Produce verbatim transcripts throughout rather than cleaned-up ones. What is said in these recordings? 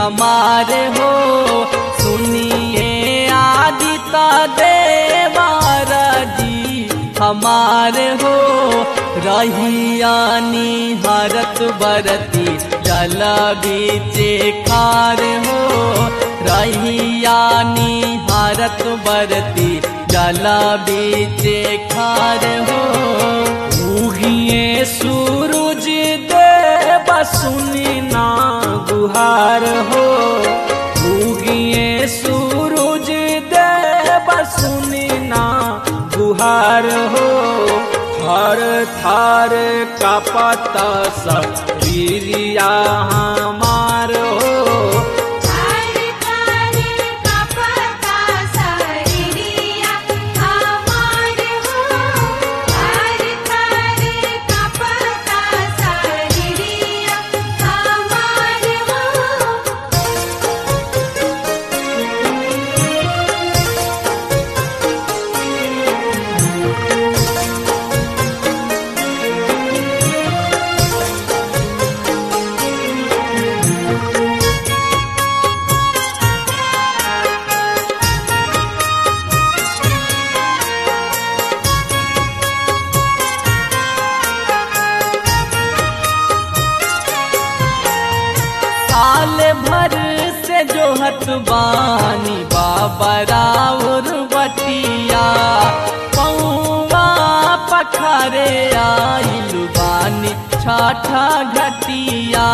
हमारे हो। सुनिए आदिता देवारा जी हमारे हो। रहियानी हरत बरती जल बीचे खार हो। रहियानी हरत बरती जल बीचे खार हो। उगिए सूरज देव सुनी ना गुहार हो। उगिए सूरज देव सुनी ना गुहार हो। थर थर कापता शरीरिया हमार हो। थर थर कापता शरीरिया हमार हो। थर थर कापता शरीरिया हमार हो। साल भर से जोहत बानी बाबा राउर बटिया। पौवा पखारे आइल बानी छाठा घटिया।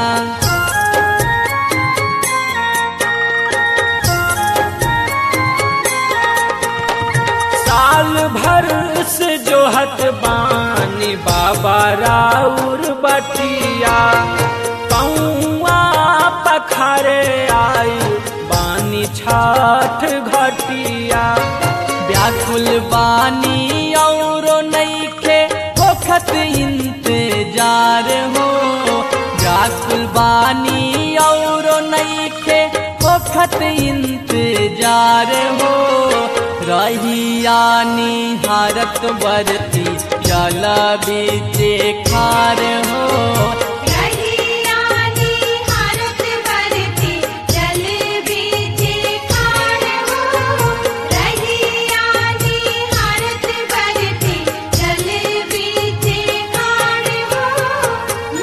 साल भर से जोहत बानी बाबा राउर बटिया। पौवा पखारे आई बानी छाठ घटिया। व्याकुल बानी और नईखे होखत इंतजार हो। व्याकुल बानी और नईखे होखत इंतजार हो। रहियानी हरत बरती जल बीचे खार हो। रहियानी हरत बरती जल बीचे खार हो। रहियानी हरत बरती जल बीचे खार हो।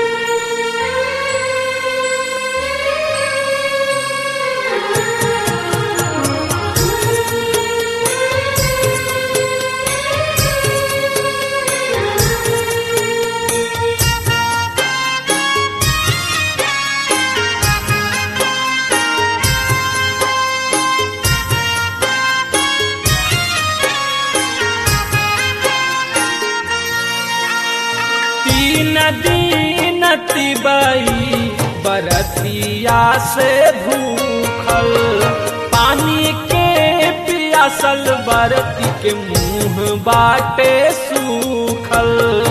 तीन दिन तिबई बरतिया से भूखल। पानी के पियासल बरती के मुंह बाटे सूखल।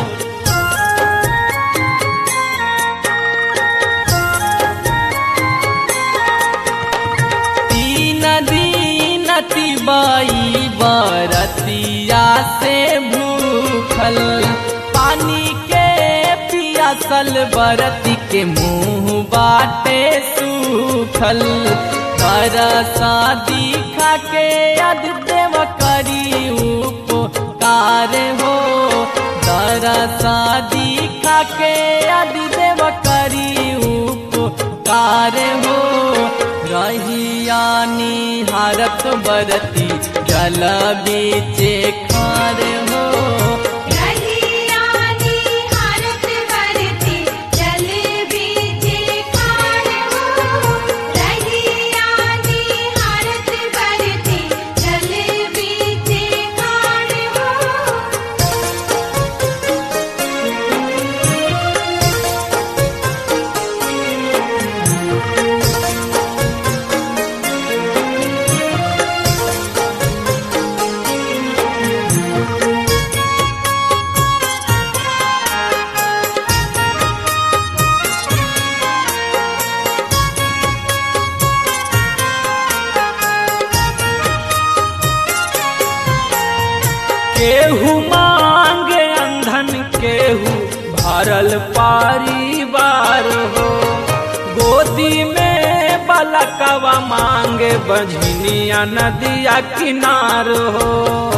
तीन दिन तिबई बरतिया से भूखल। पानी के पियासल बरती के मुंह बाटे सूखल। तरसा दिखा के अदिदेव करी उपकार हो। तरसा दिखा के अदिदेव करी उपकार हो। रहियानी हरत बरती जल बीचे खार हो। रहियानी हरत बरती जल बीचे खार हो। रहियानी हरत बरती जल बीचे खार हो। केहू मांगे अंधन केहू भरल परिवार हो। गोदी में बालकवा मांगे बझनिया नदिया किनार हो।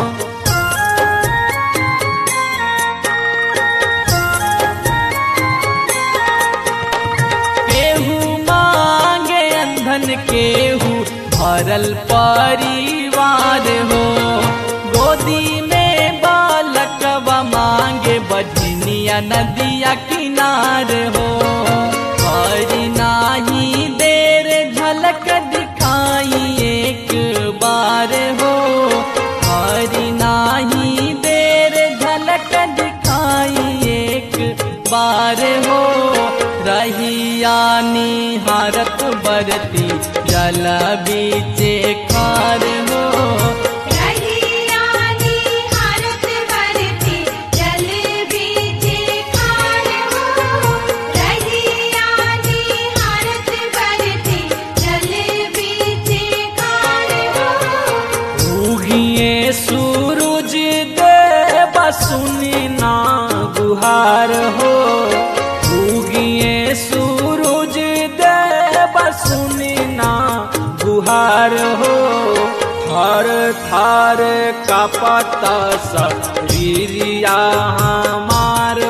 केहू मांगे अंधन केहू भरल परिवार हो। गोदी में बालकवा मांगे बझनिया नदिया किनार हो। और नाही देर झलक दिखाई एक बार हो। और नाही देर झलक दिखाई एक बार हो। रहिया निहारत बरती जल बीचे खार हो। रहिया निहारत बरती जल बीचे खार हो। रहिया निहारत बरती जल बीचे खार हो। उगिए सूरज देव सुनी ना गुहार हो। उगिए सूरज देव सुनी ना गुहार हो। थर थर कपत शरीरिया हमार